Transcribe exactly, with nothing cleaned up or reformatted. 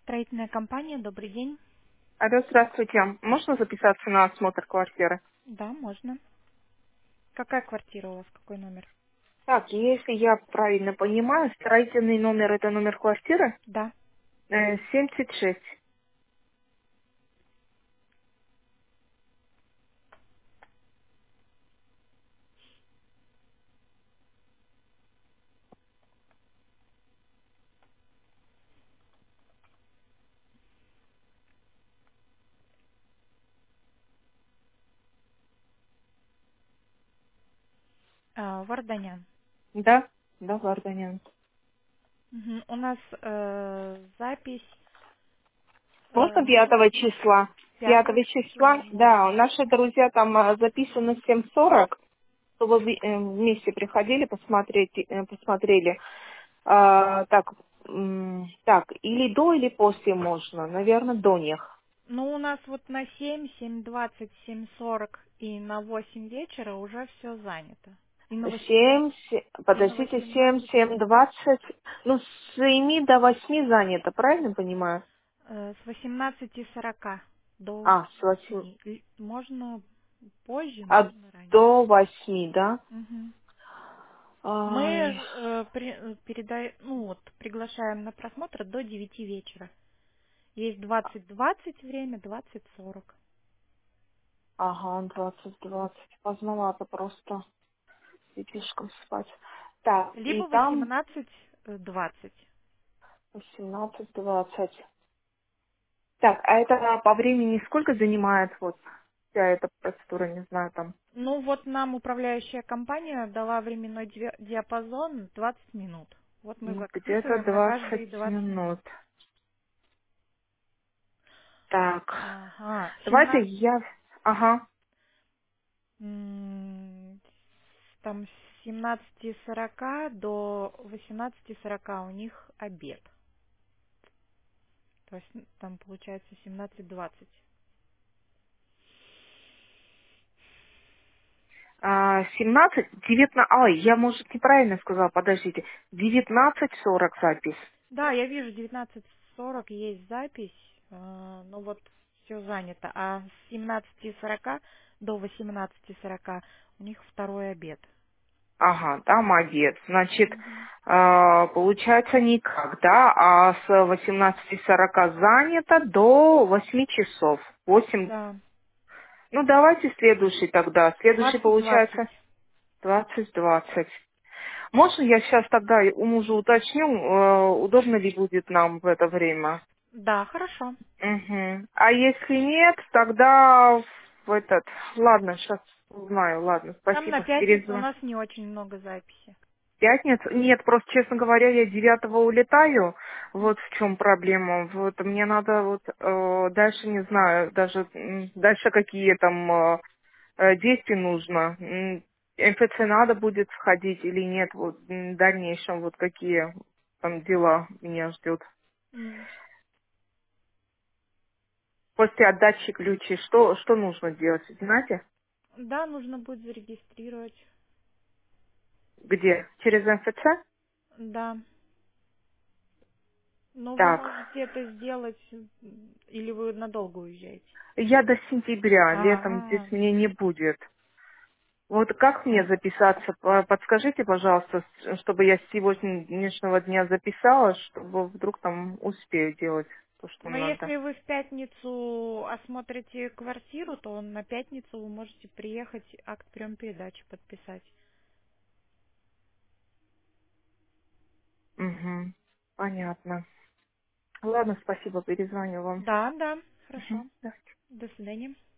Строительная компания, добрый день. Алло, здравствуйте. Можно записаться на осмотр квартиры? Да, можно. Какая квартира у вас, какой номер? Так, если я правильно понимаю, строительный номер — это номер квартиры? Да. Э, семьдесят шесть. А, Варданян. Да? Да, Варданян. Мгм. У нас э, запись э, Можно на пятого числа? пятое Пятого число числа? Да, можно. наши друзья там э, записаны в семь сорок, чтобы вы э, вместе приходили, посмотреть, э, посмотрели. А, так, м, так, или до, или после можно. Наверное, до них. Ну, у нас вот на семь, семь двадцать, семь сорок и на восемь вечера уже все занято. И на Семь, восемнадцать, се- и на подождите, семь, восемнадцать семь, двадцать, ну, с семи до восьми занято, правильно понимаю? э, с восемнадцати сорока до А, с восьми, восьми. И можно позже, а можно раньше. до восьми, да? Мгм. Мы Ай, э, при- э, передай- ну вот, приглашаем на просмотр до девяти вечера. Есть двадцать двадцать время, двадцать сорок. ага, двадцать, двадцать, поздновато просто детишкам спать. Так, и Либо там восемнадцать двадцать. восемнадцать, двадцать. Так, а это по времени сколько занимает вот вся эта процедура, не знаю, там, Ну вот нам управляющая компания дала временной ди- диапазон двадцать минут. Вот мы м, где-то записываем на каждые двадцать двадцать минут. минут. Так, Ага, давайте семнадцать, я... Ага. м, там с семнадцати сорока до восемнадцати сорока у них обед. То есть м, там получается семнадцать двадцать. А, семнадцать, девятнадцать, ой, я, может, неправильно сказала, подождите, девятнадцать сорок запись. Да, я вижу, девятнадцать сорок есть запись, э, но вот все занято. А с семнадцати сорока до восемнадцати сорока у них второй обед. Ага, да, молодец. Значит, Мгм. а, получается никак, да, а с восемнадцати сорока занято до восьми часов. Восемь. Да, Ну, давайте следующий тогда. Следующий двадцать двадцать. получается двадцать двадцать. Можно я сейчас тогда у мужа уточню, э, удобно ли будет нам в это время? Да, хорошо. Мгм. А если нет, тогда в этот... Ладно, сейчас узнаю. Ладно, Там на спасибо. пятницу у Перезвон. нас не очень много записи. Пятница? Нет, просто, честно говоря, я девятого улетаю. Вот в чем проблема. Вот мне надо вот э, дальше не знаю, даже м, дальше какие там э, э, действия нужно. М, М Ф Ц надо будет сходить или нет, вот м, в дальнейшем вот какие там дела меня ждет. М. После отдачи ключей, что, что нужно делать, знаете? Да, нужно будет зарегистрировать. Где? Через М Ф Ц? Да. Но вы Так, можете это сделать, м, или вы надолго уезжаете? я до сентября, летом здесь А, мне не будет. Вот как мне записаться? По- Подскажите, пожалуйста, с- чтобы я с сегодняшнего дня записала, чтобы вдруг там успею делать то, что но надо. если вы в пятницу осмотрите квартиру, то на пятницу вы можете приехать, акт прием передачи подписать. Угу. Понятно. Ладно, спасибо, перезвоню вам. Да, да, Мгм. хорошо. Да. До свидания.